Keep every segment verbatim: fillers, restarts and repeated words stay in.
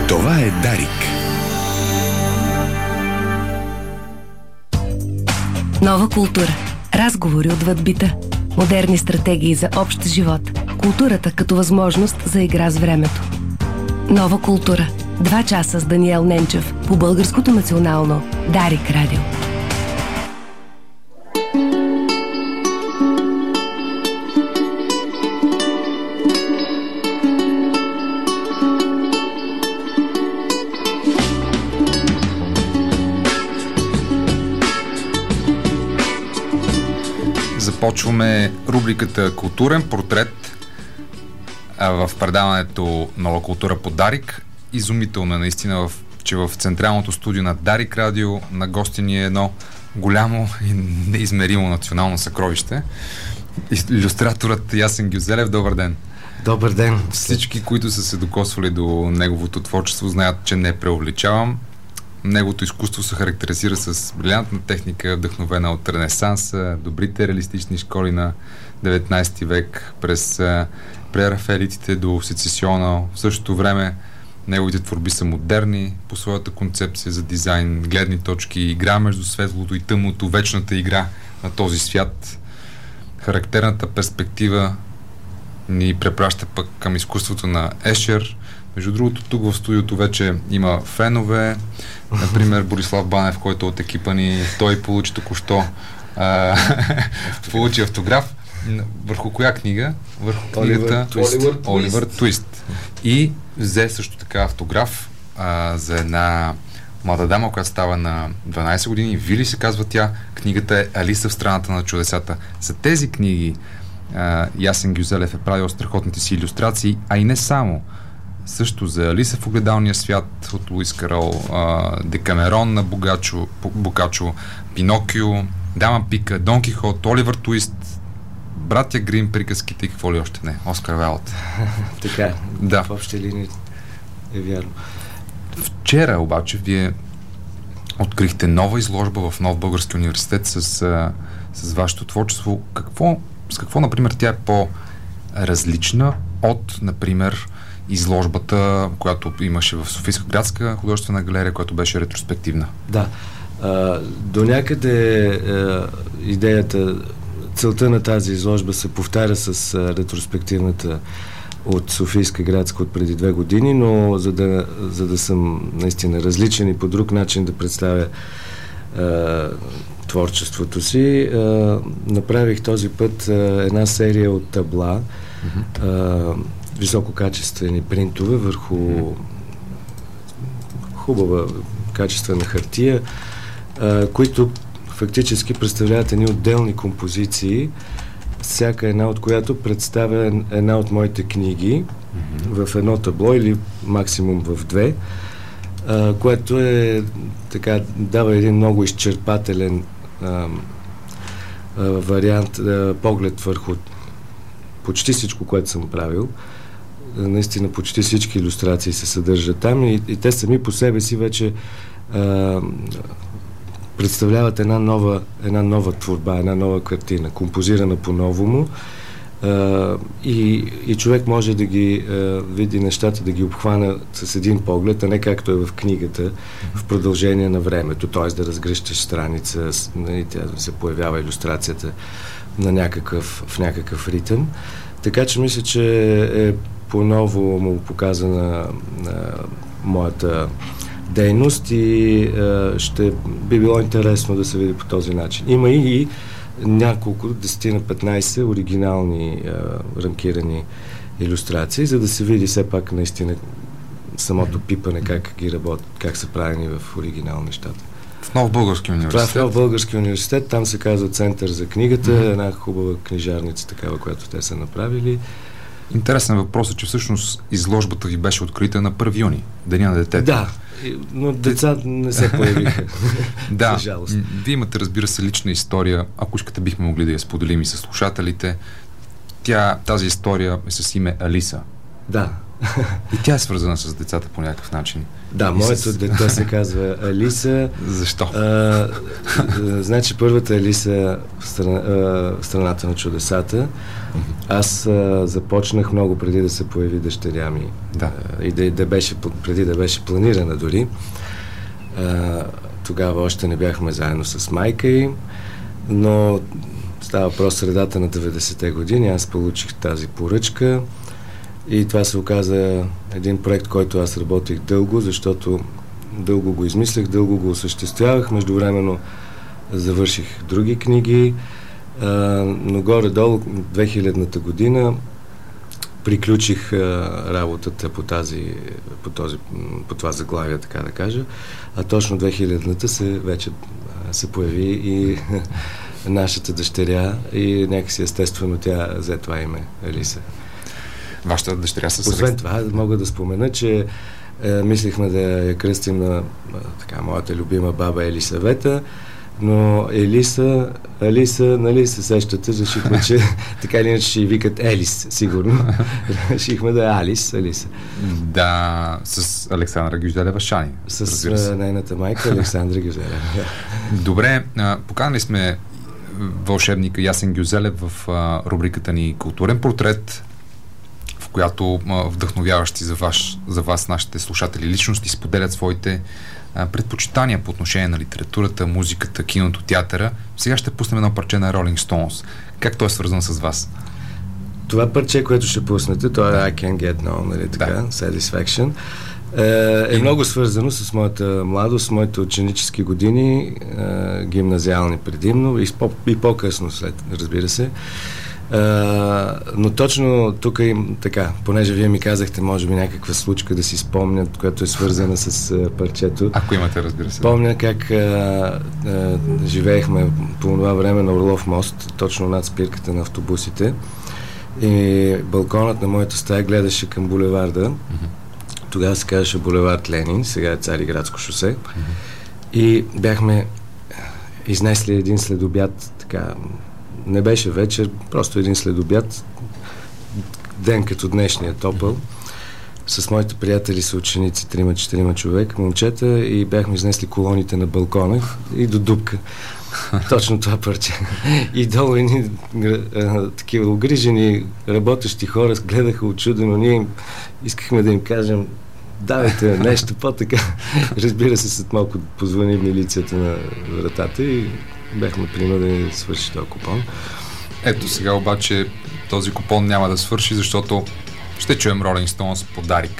Това е Дарик. Нова култура. Разговори отвъд бита. Модерни стратегии за общ живот. Културата като възможност за игра с времето. Нова култура. Два часа с Даниел Ненчев по Българското национално Дарик радио. Започваме рубриката Културен портрет в предаването Нова култура по Дарик. Изумително е наистина, в, че в централното студио на Дарик радио на гости ни е едно голямо и неизмеримо национално съкровище. Илюстраторът Ясен Гюзелев, добър ден! Добър ден! Всички, които са се докосвали до неговото творчество, знаят, че не преувеличавам. Неговото изкуство се характеризира с брилянтна техника, вдъхновена от Ренесанса, добрите реалистични школи на деветнайсети век, през прерафаелитите до Сецесиона. В същото време неговите творби са модерни по своята концепция за дизайн, гледни точки, игра между светлото и тъмното, вечната игра на този свят. Характерната перспектива ни препраща пък към изкуството на Ешер. Между другото, тук в студиото вече има фенове. Например, Борислав Банев, който от екипа ни, той получи току-що а, получи автограф. Върху коя книга? Върху книгата Оливър, Оливър Твист. И взе също така автограф а, за една млада дама, която става на дванайсет години. Вили се казва тя. Книгата е Алиса в страната на чудесата. За тези книги а, Ясен Гюзелев е правил страхотните си илюстрации, а и не само. Също за Алиса в огледалния свят от Луис Карол, Декамерон на Богачо, Бокачо, Пинокио, Дама Пика, Дон Кихот, Оливър Твист, Братя Грим, приказките и какво ли още не. Оскар Вайлд. Така, да. В общи линии е вярно. Вчера обаче вие открихте нова изложба в Нов български университет с, с вашето творчество. Какво, с какво, например, тя е по-различна от, например, изложбата, която имаше в Софийска градска художествена галерия, която беше ретроспективна? Да. А, до някъде а, идеята, целта на тази изложба се повтаря с а, ретроспективната от Софийска градска от преди две години, но за да, за да съм наистина различен и по друг начин да представя а, творчеството си, а, направих този път а, една серия от табла, mm-hmm. а, висококачествени принтове върху хубава качествена хартия, а, които фактически представляват едни отделни композиции, всяка една от която представя една от моите книги mm-hmm. в едно табло или максимум в две, а, което е така, дава един много изчерпателен а, а, вариант, а, поглед върху почти всичко, което съм правил. Наистина почти всички илюстрации се съдържат там и, и те сами по себе си вече а, представляват една нова, една нова творба, една нова картина, композирана по-новому а, и, и човек може да ги а, види нещата, да ги обхвана с един поглед, а не както е в книгата в продължение на времето, т.е. да разгръщаш страница, нали, тя се появява илюстрацията на някакъв, в някакъв ритъм. Така че мисля, че е по-ново му показана на моята дейност и е, ще би било интересно да се види по този начин. Има и, и няколко, десет на петнайсет оригинални е, рамкирани илюстрации, за да се види все пак наистина самото пипане, как ги работят, как са правени в оригинал нещата. В Нов български университет? Това е в Нов български университет, там се казва Център за книгата, mm-hmm. една хубава книжарница, такава, която те са направили. Интересен въпрос е, че всъщност изложбата ви беше открита на първи юни, Деня на детето. Да, но деца не се появиха. Да, за жалост. Вие имате, разбира се, лична история. Ако искате, бихме могли да я споделим и с слушателите. Тя, тази история е с име Алиса. Да. И тя е свързана с децата по някакъв начин. Да, и моето с... дете се казва Алиса. Защо? А, а, значи първата Алиса в, страна, а, в страната на чудесата. Аз а, започнах много преди да се появи дъщеря ми. Да. А, и да, да беше, преди да беше планирана дори. А, тогава още не бяхме заедно с майка й, но става въпрос средата на деветдесетте години. Аз получих тази поръчка и това се оказа един проект, който аз работих дълго, защото дълго го измислях, дълго го осъществявах. Междувременно завърших други книги, а, но горе-долу две хилядната година приключих а, работата по, тази, по, този, по това заглавие, така да кажа, а точно две хилядната се вече а, се появи и нашата дъщеря и някакси естествено тя взе това име, Алиса. Вашата дъщеря с... Освен това, мога да спомена, че е, мислихме да я кръстим на така, моята любима баба Елисавета, но Елиса, Алиса, нали се сещате, решихме, че така или иначе ще й викат Елис, сигурно. Решихме да е Алис, Алиса. Да, с Александра Гюзелева Шани. С нейната майка Александра Гюзелева. Добре, поканали сме вълшебника Ясен Гюзелев в а, рубриката ни Културен портрет, в която а, вдъхновяващи за, ваш, за вас нашите слушатели личности споделят своите а, предпочитания по отношение на литературата, музиката, киното, театъра. Сега ще пуснем едно парче на Rolling Stones. Как то е свързано с вас? Това парче, което ще пуснете, то е да. I Can't Get No, нали така, да. Satisfaction, е, е много свързано с моята младост, моите ученически години, е, гимназиални предимно и, по, и по-късно след, разбира се. Е, но точно тук им така, понеже вие ми казахте, може би някаква случка да си спомнят, която е свързана с е, парчето. Ако имате, разбира се. Помня как е, е, живеехме по това време на Орлов мост, точно над спирката на автобусите. И балконът на моята стая гледаше към булеварда. Mm-hmm. Тогава се казваше булевард Ленин, сега е Цариградско шосе. Mm-hmm. И бяхме изнесли един следобяд, така, не беше вечер, просто един следобяд, ден като днешния топъл, mm-hmm. с моите приятели са ученици, трима-четирима човек, момчета, и бяхме изнесли колоните на балкона и до дупка. Точно това парче. И долу едни такива огрижени, работещи хора гледаха очудено. Ние искахме да им кажем, давайте нещо по-така. Разбира се, след малко позвони милицията на вратата и бяхме принудени да свърши този купон. Ето сега обаче този купон няма да свърши, защото ще чуем Rolling Stones подарик.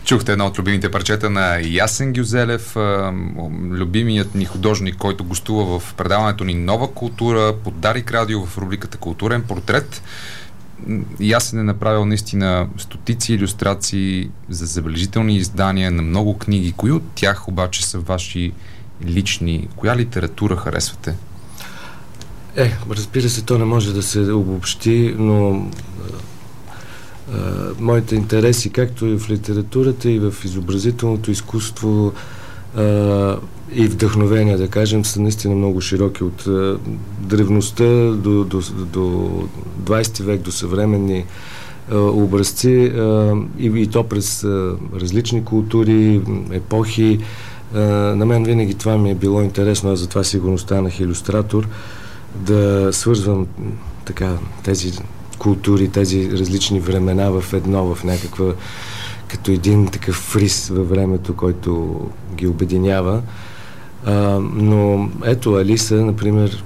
Чухте едно от любимите парчета на Ясен Гюзелев, любимият ни художник, който гостува в предаването ни Нова култура под Дарик Радио в рубриката Културен портрет. Ясен е направил наистина стотици илюстрации за забележителни издания на много книги. Кои от тях обаче са ваши лични? Коя литература харесвате? Е, разбира се, то не може да се обобщи, но а, моите интереси, както и в литературата, и в изобразителното изкуство, а, и вдъхновения, да кажем, са наистина много широки от а, древността до, до, до двайсети век, до съвременни а, образци, а, и, и то през а, различни култури, епохи. А, на мен винаги това ми е било интересно, а затова сигурно станах илюстратор, да свързвам така тези култури, тези различни времена в едно, в някаква, като един такъв фриз във времето, който ги обединява. А, но ето Алиса, например,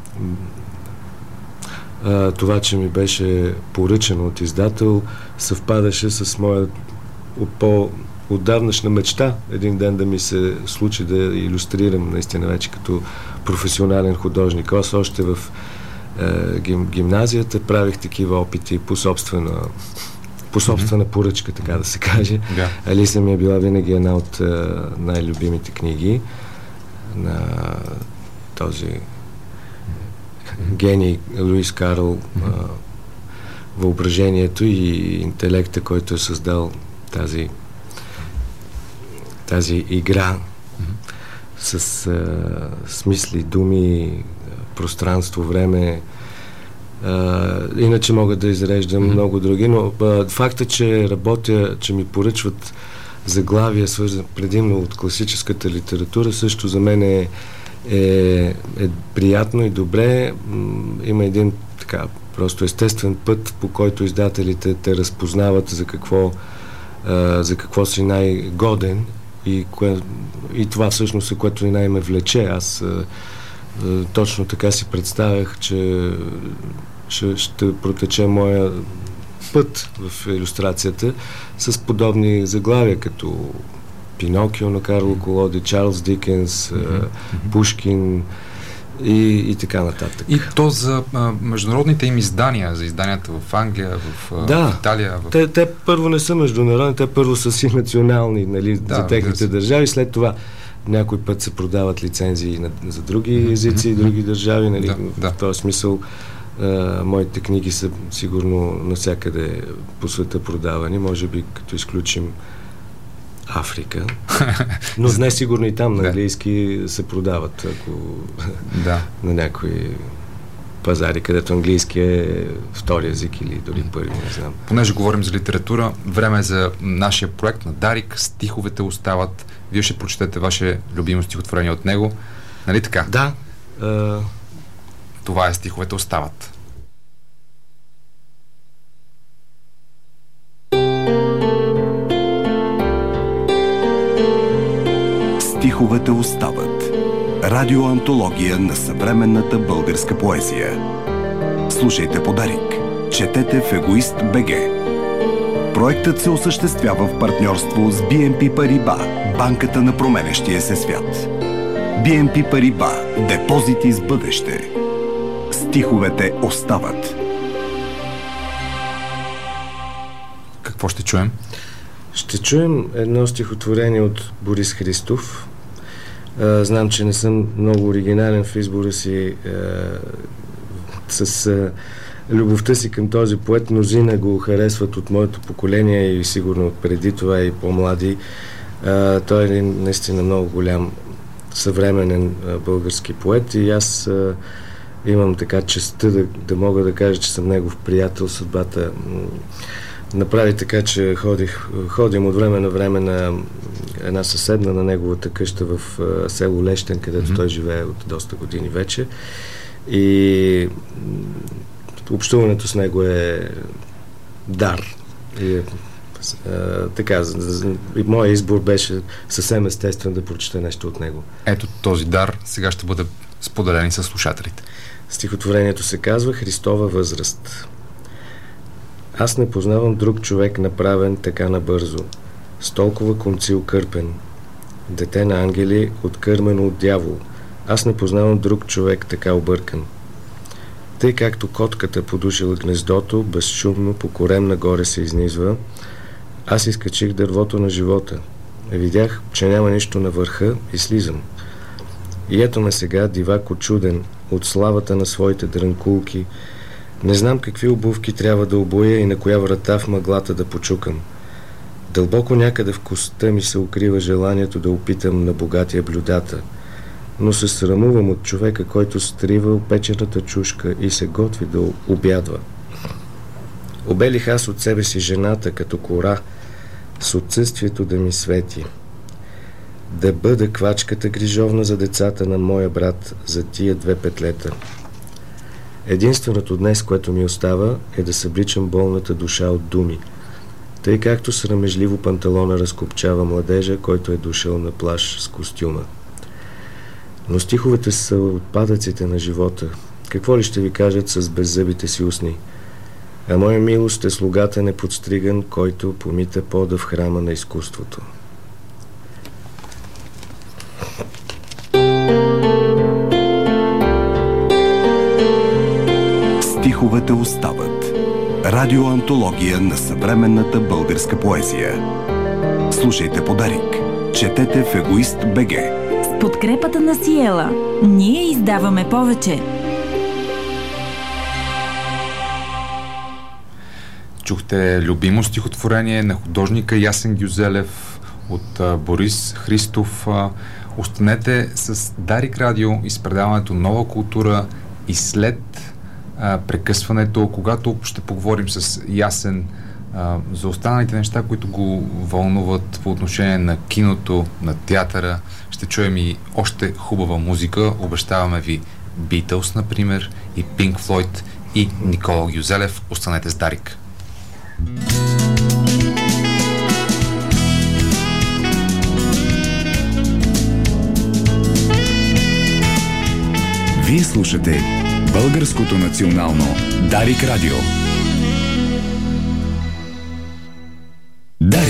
а, това, че ми беше поръчано от издател, съвпадаше с моя по-отдавнашна мечта един ден да ми се случи да илюстрирам наистина вече като професионален художник. Аз още в е, гим, гимназията правих такива опити по собствена, по собствена mm-hmm. поръчка, така да се каже. Yeah. Алиса ми е била винаги една от е, най-любимите книги на този гений Луис Карл, mm-hmm. е, въображението и интелекта, който е създал тази тази игра mm-hmm. с а, смисли, думи, пространство, време. А, иначе мога да изреждам mm-hmm. много други, но а, факта, че работя, че ми поръчват заглавия, свързан предимно от класическата литература, също за мен е, е, е приятно и добре. Има един така просто естествен път, по който издателите те разпознават за какво, а, за какво си най-годен. И, кое, и това всъщност е, което и най-ме влече. Аз а, а, точно така си представях, че ще, ще протече моя път в илюстрацията с подобни заглавия, като Пинокио на Карло Колоди, Чарлз Дикенс, mm-hmm. а, Пушкин и, и така нататък. И то за а, международните им издания, за изданията в Англия, в, а, да, в Италия. В... Те, те първо не са международни, те първо са си национални, нали, да, за техните да държави, след това някой път се продават лицензии на, за други езици и други държави, нали, да, в да. този смисъл а, моите книги са сигурно навсякъде по света продавани, може би като изключим Африка, но не сигурно и там на английски се продават, ако да. на някои пазари, където английски е втори език или дори първи, не знам. Понеже говорим за литература, време е за нашия проект на Дарик. Стиховете остават. Вие ще прочетете ваше любимо стихотворение от него. Нали така? Да. А... Това е Стиховете остават. Стиховете остават. Радиоантология на съвременната българска поезия. Слушайте по Дарик. Четете в Егоист БГ. Проектът се осъществява в партньорство с Би Ен Пи Paribas, банката на променящия се свят. Би Ен Пи Paribas. Депозити с бъдеще. Стиховете остават. Какво ще чуем? Ще чуем едно стихотворение от Борис Христов. А, знам, че не съм много оригинален в избора си а, с а, любовта си към този поет. Мнозина го харесват от моето поколение и сигурно преди това и по-млади. А, той е един наистина много голям съвременен а, български поет и аз а, имам така честта да, да мога да кажа, че съм негов приятел. Съдбата направи така, че ходих, ходим от време на време на една съседна на неговата къща в а, село Лещен, където mm-hmm. той живее от доста години вече. И общуването с него е дар. И, а, така, и моят избор беше съвсем естествен да прочета нещо от него. Ето този дар сега ще бъде споделен с слушателите. Стихотворението се казва Христова възраст. Аз не познавам друг човек, направен така набързо. с толкова концил кърпен. Дете на ангели, откърмено от дявол. Аз не познавам друг човек така объркан. Тъй както котката подушила гнездото, безшумно по корем нагоре се изнизва, аз изкачих дървото на живота. Видях, че няма нищо на върха и слизам. И ето ме сега, дивако чуден, от славата на своите дрънкулки. Не знам какви обувки трябва да обуя и на коя врата в мъглата да почукам. Дълбоко някъде в костта ми се укрива желанието да опитам на богатия блюдата, но се срамувам от човека, който стрива опечената чушка и се готви да обядва. Обелих аз от себе си жената като кора, с отсъствието да ми свети. Да бъда квачката грижовна за децата на моя брат за тия две петлета. Единственото днес, което ми остава, е да събличам болната душа от думи, тъй както срамежливо панталона разкопчава младежа, който е дошъл на плаж с костюма. Но стиховете са отпадъците на живота. Какво ли ще ви кажат с беззъбите си устни? А моя милост е слугата неподстриган, който помита пода в храма на изкуството. Стиховете остават. Радиоантология на съвременната българска поезия. Слушайте по Дарик. Четете в Егоист БГ. С подкрепата на Сиела ние издаваме повече. Чухте любимо стихотворение на художника Ясен Гюзелев от а, Борис Христов. А, останете с Дарик Радио и с предаването Нова култура и след а, прекъсването, когато ще поговорим с Ясен а, за останалите неща, които го вълнуват по отношение на киното, на театъра. Ще чуем и още хубава музика. Обещаваме ви Beatles, например, и Pink Floyd, и Никола Гюзелев. Останете с Дарик. Вие слушате Българското национално Дарик Радио. Дарик.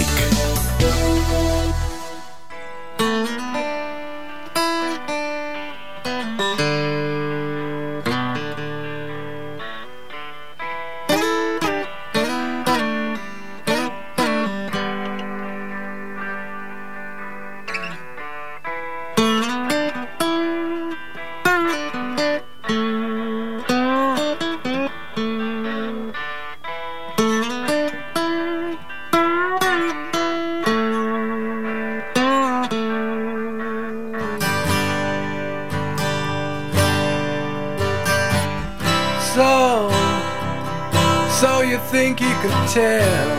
So, so you think you could tell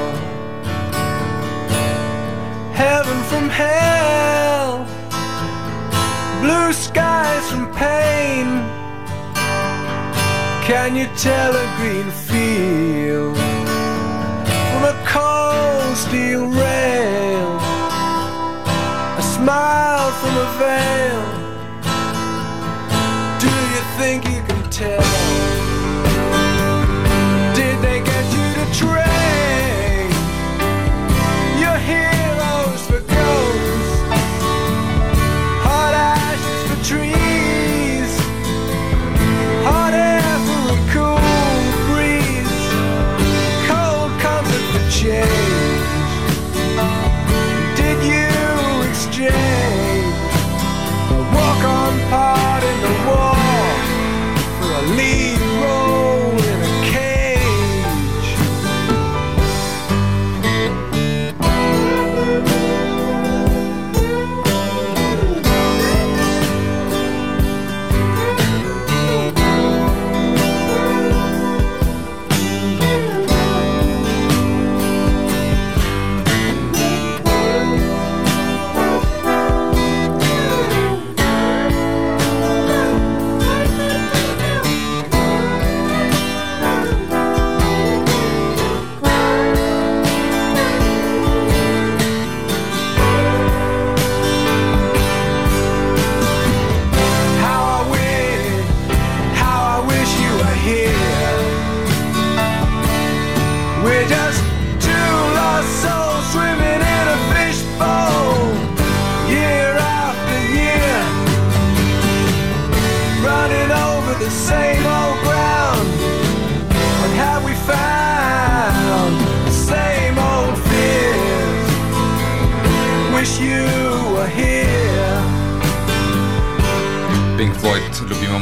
heaven from hell, blue skies from pain? Can you tell a green field from a cold steel rail, a smile from a veil? Do you think you can tell? Trade your heroes for ghosts, hot ashes for trees, hot air for a cool breeze, cold comfort for change. Did you exchange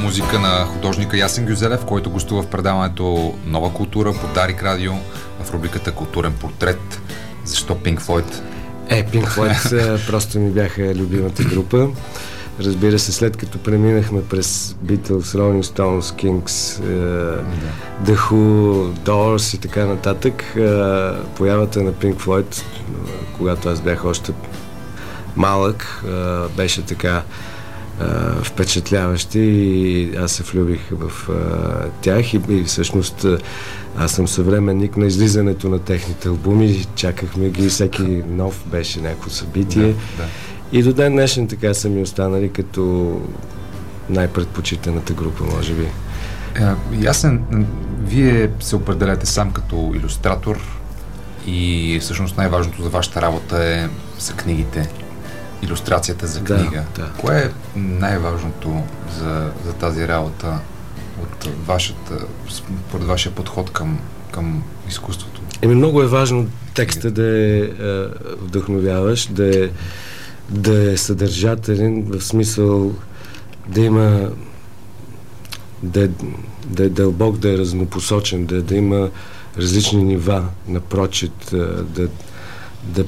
музика на художника Ясен Гюзелев, който гостува в предаването Нова култура по Дарик Радио в рубриката Културен портрет. Защо Pink Floyd? Е, Pink Floyd просто ми бяха любимата група. Разбира се, след като преминахме през Beatles, Rolling Stones, Kings, uh, The Who, Doors и така нататък, uh, появата на Pink Floyd, uh, когато аз бях още малък, uh, беше така uh, впечатляващи и аз се влюбих в uh, тях и, и всъщност uh, аз съм съвременник на излизането на техните албуми, чакахме ги, всеки нов беше някакво събитие. Да, да. И до ден днешен така са ми останали като най-предпочитаната група, може би. Ясен, вие се определяте сам като илюстратор и всъщност най-важното за вашата работа е са книгите, илюстрацията за книга. Да, да. Кое е най-важното за, за тази работа от вашата, според вашия подход към, към изкуството? Еми, много е важно текста да е, е вдъхновяващ, да е да е съдържателен, в смисъл да има да е, да е дълбок, да е разнопосочен, да, да има различни нива на прочит, да, да,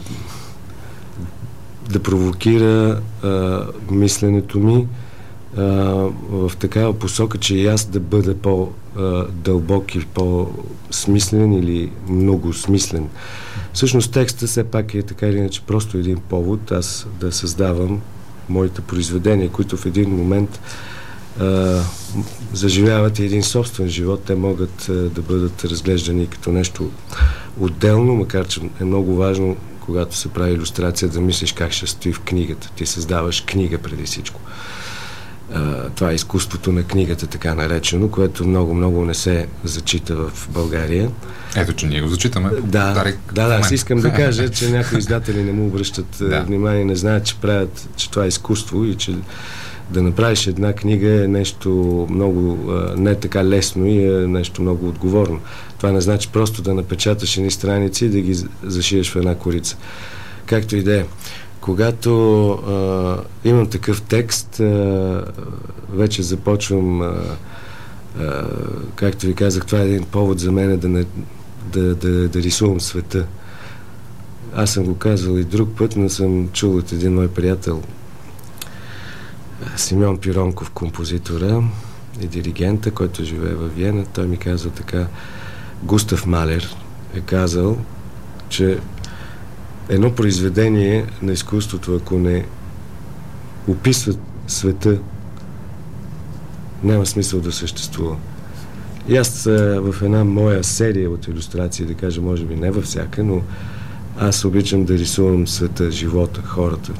да провокира а, мисленето ми а, в такава посока, че и аз да бъда по-дълбок и по-смислен или много смислен. Всъщност текста все пак е така или иначе просто един повод аз да създавам моите произведения, които в един момент а, заживяват и един собствен живот. Те могат а, да бъдат разглеждани като нещо отделно, макар че е много важно, когато се прави илюстрация, да мислиш как ще стои в книгата. Ти създаваш книга преди всичко. Uh, това е изкуството на книгата, така наречено, което много-много не се зачита в България. Ето, че ние го зачитаме. Да, Дарик, да, да, аз искам да кажа, че някои издатели не му обръщат да. внимание, не знаят, че правят, че това е изкуство и че да направиш една книга е нещо много uh, не така лесно и е нещо много отговорно. Това не значи просто да напечаташ едни страници и да ги зашиеш в една корица. Както и да е. Когато а, имам такъв текст, а, вече започвам, а, а, както ви казах, това е един повод за мен да, не, да, да, да рисувам света. Аз съм го казал и друг път, но съм чул от един мой приятел, Симеон Пиронков, композитора и диригента, който живее във Виена. Той ми казал така, Густав Малер е казал, че едно произведение на изкуството, ако не описва света, няма смисъл да съществува. И аз в една моя серия от илюстрации, да кажа, може би не във всяка, но аз обичам да рисувам света, живота, хората.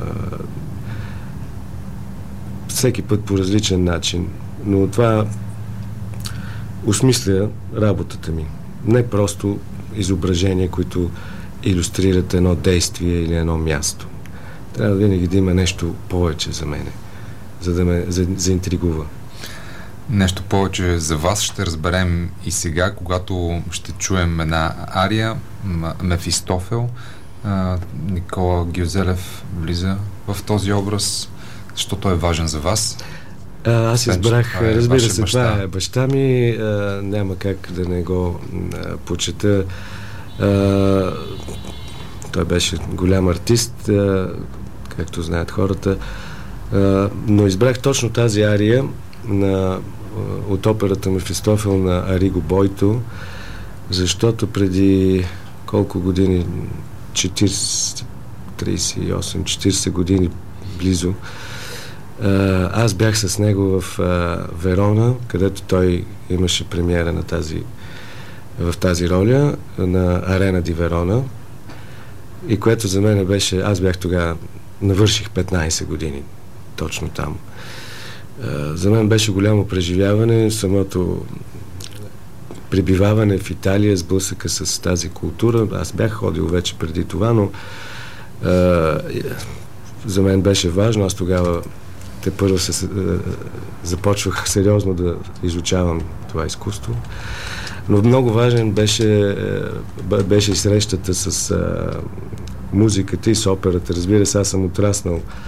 Всеки път по различен начин, но това осмисля работата ми. Не просто изображения, които илюстрират едно действие или едно място. Трябва винаги да има нещо повече за мене, за да ме за, заинтригува. Нещо повече за вас ще разберем и сега, когато ще чуем една ария, Мефистофел. Никола Гюзелев влиза в този образ, защото е важен за вас. А, аз избрах, е разбира се, баща. това е баща ми, а, няма как да не го а, почета. А, той беше голям артист, а, както знаят хората, а, но избрах точно тази ария на, от операта Мефистофел на Ариго Бойто, защото преди колко години, четирийсет, трийсет и осем четирийсет години близо, аз бях с него в Верона, където той имаше премиера на тази, в тази роля на Арена ди Верона, и което за мен беше, аз бях тогава, навърших петнайсет години точно там. За мен беше голямо преживяване, самото пребиваване в Италия, сблъсъка с тази култура. Аз бях ходил вече преди това, но а, за мен беше важно. Аз тогава те първо се, а, започвах сериозно да изучавам това изкуство. Но много важен беше, беше и срещата с а, музиката и с операта. Разбира се, аз съм отраснал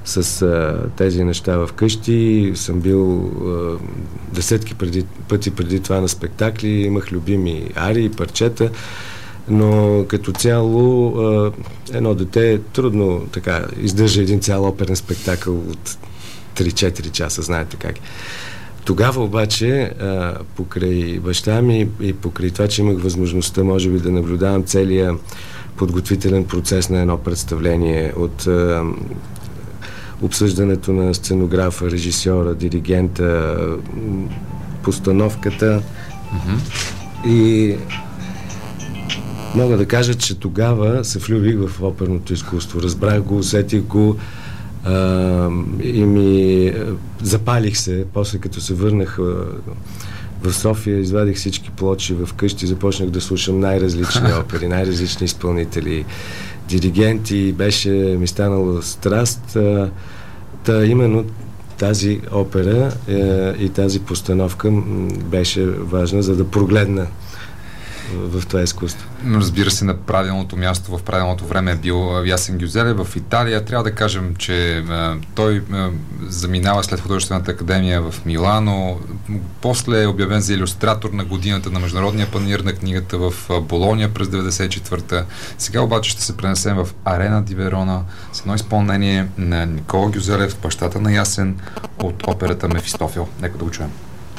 с а, тези неща вкъщи. Съм бил а, десетки преди, пъти преди това на спектакли, имах любими арии, парчета, но като цяло а, едно дете трудно така издържа един цял оперен спектакъл от три-четири часа, знаете как. Тогава обаче, а, покрай баща ми и покрай това, че имах възможността, може би, да наблюдавам целия подготвителен процес на едно представление от а, обсъждането на сценографа, режисьора, диригента, постановката. Mm-hmm. И мога да кажа, че тогава се влюбих в оперното изкуство. Разбрах го, усетих го Uh, и ми запалих се. После като се върнах uh, в София, извадих всички плочи в къщи, започнах да слушам най-различни опери, най-различни изпълнители, диригенти. Беше ми станало страст. Uh, та именно тази опера uh, и тази постановка беше важна, за да прогледна в това изкуство. Разбира се, на правилното място в правилното време е бил Ясен Гюзелев в Италия. Трябва да кажем, че а, той а, заминава след художествената академия в Милано. После е обявен за илюстратор на годината на Международния панаир на книгата в Болония през деветдесет и четвърта. Сега обаче ще се пренесем в Арена ди Верона с едно изпълнение на Никола Гюзелев, бащата на Ясен, от операта Мефистофел. Нека да го чуем.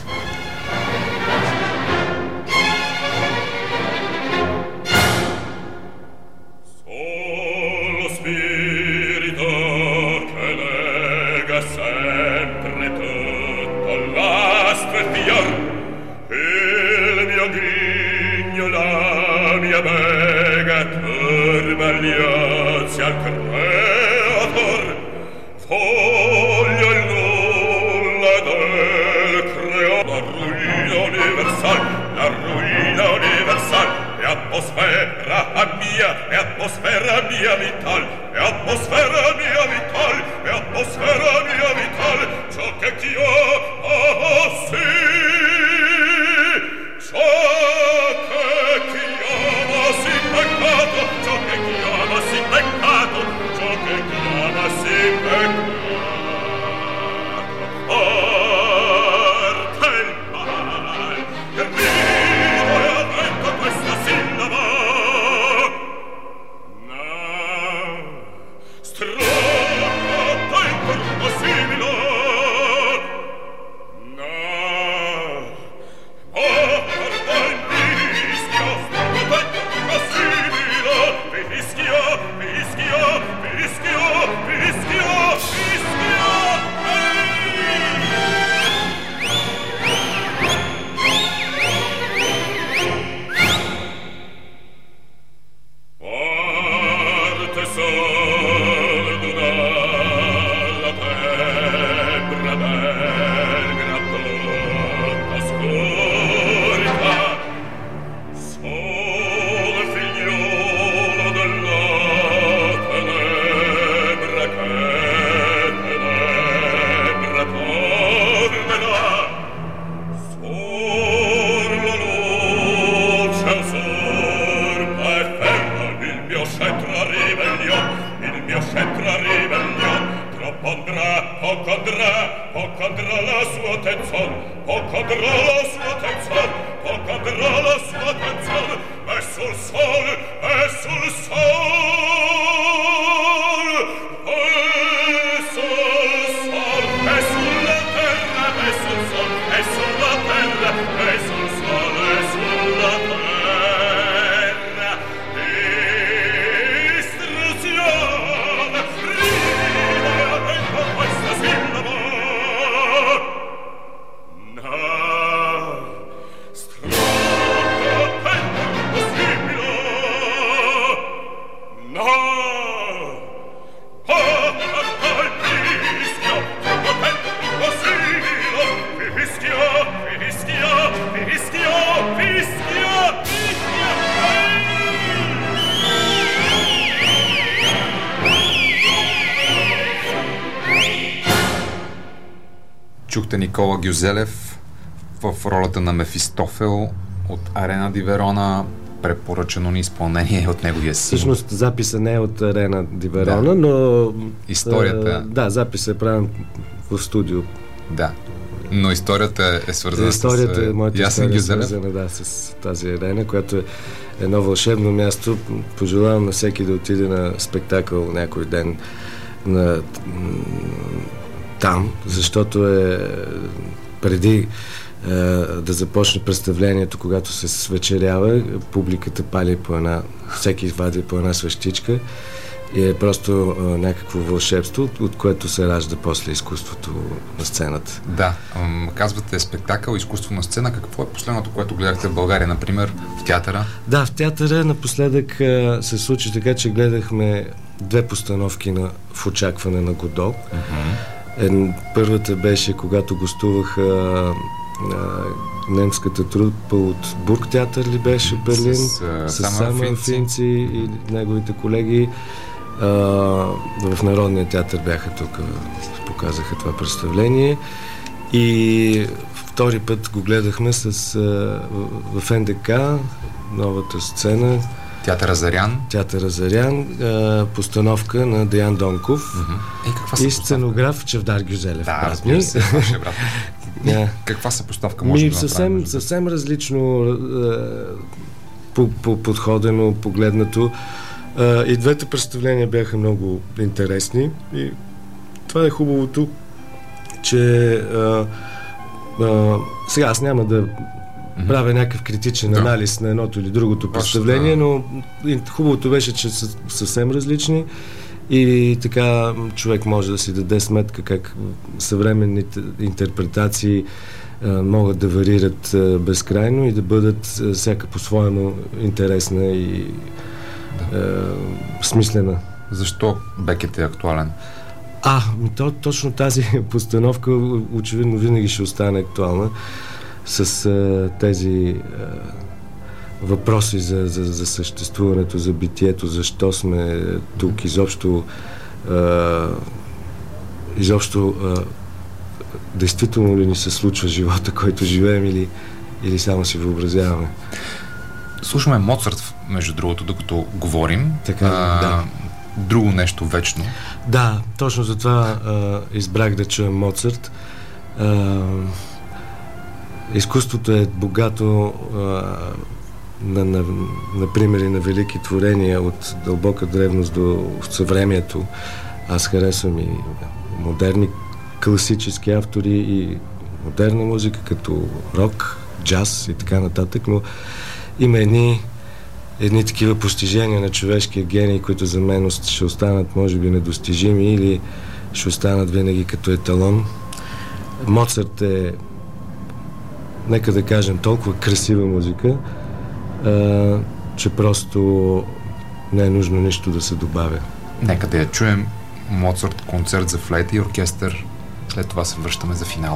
Чухте Никола Гюзелев в ролята на Мефистофел от Арена ди Верона. препоръчано ни изпълнение от неговия син. Всъщност записа не е от Арена ди Верона, Да. но... Историята... А, да, записът е правен в студио. Да. Но историята е свързана историята, с е, моята Ясен история е Гюзелев. свързана, да, с тази арена, която е едно вълшебно място. Пожелавам на всеки да отиде на спектакъл някой ден на, там, защото е преди е, да започне представлението, когато се свечерява, публиката пали по една, всеки вади по една свещичка и е просто е, някакво вълшебство, от, от което се ражда после изкуството на сцената. Да, м- казвате спектакъл, изкуство на сцена. Какво е последното, което гледахте в България, например, в театъра? Да, в театъра напоследък е, се случи така, че гледахме две постановки на, в очакване на Годо. Mm-hmm. Е, първата беше, когато гостуваха е, немската трупа от Бургтеатър ли беше в Берлин, с, uh, с Самуел Финци и неговите колеги. А, в Народния театър бяха тук, показаха това представление. И втори път го гледахме с, а, в, в Н Д К, новата сцена. Театър Азарян. Театър Азарян, а, постановка на Деян Донков. Mm-hmm. И, каква и сценограф Чавдар Гюзелев. Да, разбира се, вашия брат. Yeah. Каква съпоставка може Ми, да съвсем, направим? съвсем различно е, по, по, подходено, погледнато. Е, и двете представления бяха много интересни. И това е хубавото, че е, е, сега аз няма да mm-hmm. правя някакъв критичен да. анализ на едното или другото представление, да. Но хубавото беше, че са съвсем различни. И така човек може да си даде сметка как съвременните интерпретации а, могат да варират а, безкрайно и да бъдат а, всяка по-своему интересна и да. а, смислена. Защо Бекет е актуален? А, то, точно тази постановка очевидно винаги ще остане актуална с а, тези а, въпроси за, за, за съществуването, за битието, защо сме тук, изобщо а, изобщо а, действително ли ни се случва живота, който живеем, или, или само си въобразяваме. Слушаме Моцарт, между другото, докато говорим. Така, а, да. Друго нещо вечно. Да, точно затова а, избрах да чуем Моцарт. А, изкуството е богато а, На, на, на примери на велики творения от дълбока древност до съвремието. Аз харесвам и модерни класически автори и модерна музика, като рок, джаз и така нататък, но има едни, едни такива постижения на човешкия гений, които за мен ще останат, може би, недостижими или ще останат винаги като еталон. Моцарт е, нека да кажем, толкова красива музика, Uh, че просто не е нужно нищо да се добавя. Нека да я чуем. Моцарт, концерт за флейта и оркестър. След това се връщаме за финала.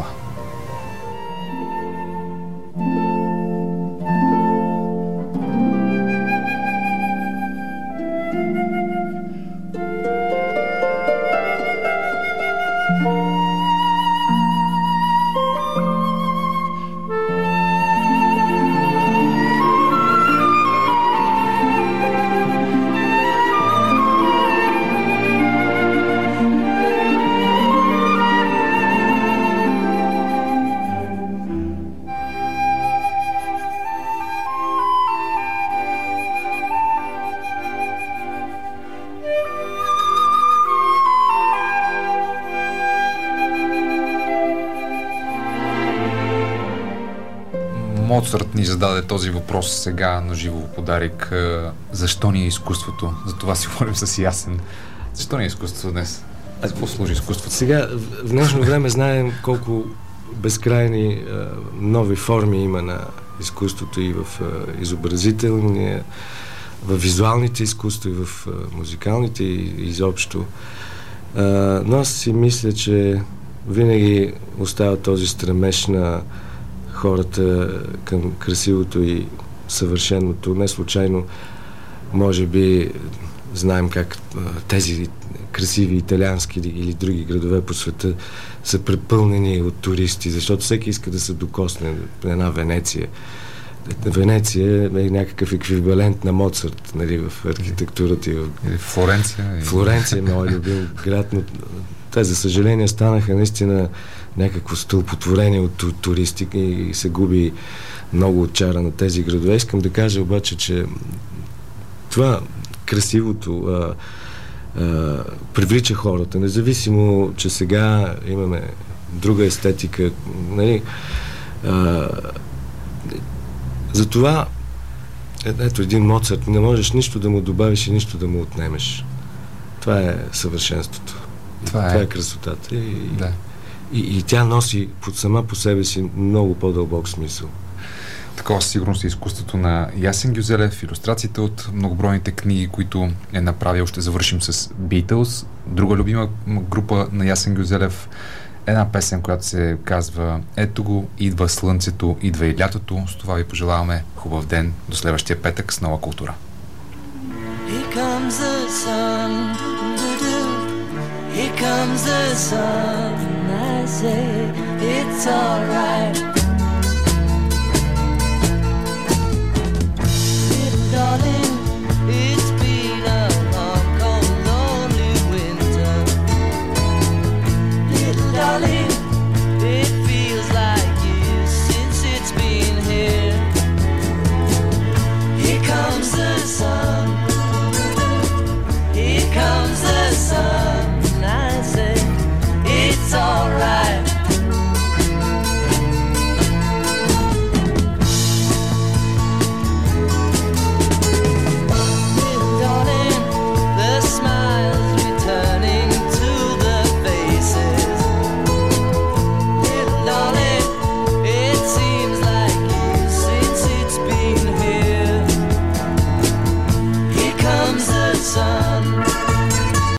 Моцарт ни зададе този въпрос сега на живо подарик. Защо ни е изкуството? За това си говорим с Ясен. Защо ни е изкуството днес? За какво служи изкуството? Сега, в днешно време знаем колко безкрайни а, нови форми има на изкуството и в а, изобразителния, в визуалните изкуства и в а, музикалните и изобщо. А, но аз си мисля, че винаги остава този стремеж на хората към красивото и съвършеното. Не случайно, може би, знаем как тези красиви италиански или други градове по света са препълнени от туристи, защото всеки иска да се докосне на една Венеция. Венеция е някакъв еквивалент на Моцарт, нали, в архитектурата. Или Флоренция. Флоренция е мой любим град, но те, за съжаление, станаха наистина някакво стълпотворение от туристика и се губи много от чара на тези градове. Искам да кажа обаче, че това красивото а, а, привлича хората, независимо, че сега имаме друга естетика, нали. А, затова ето един Моцарт, не можеш нищо да му добавиш и нищо да му отнемеш. Това е съвършенството. Това е, това е красотата. И, да. и, и тя носи под сама по себе си много по-дълбок смисъл. Такова сигурност е изкуството на Ясен Гюзелев, илюстрациите от многобройните книги, които е направил. Ще завършим с Beatles. Друга любима група на Ясен Гюзелев, една песен, която се казва "Ето го, идва слънцето, идва и лятото". С това ви пожелаваме хубав ден до следващия петък с Нова култура. Here comes the sun, here comes the sun, I say it's alright.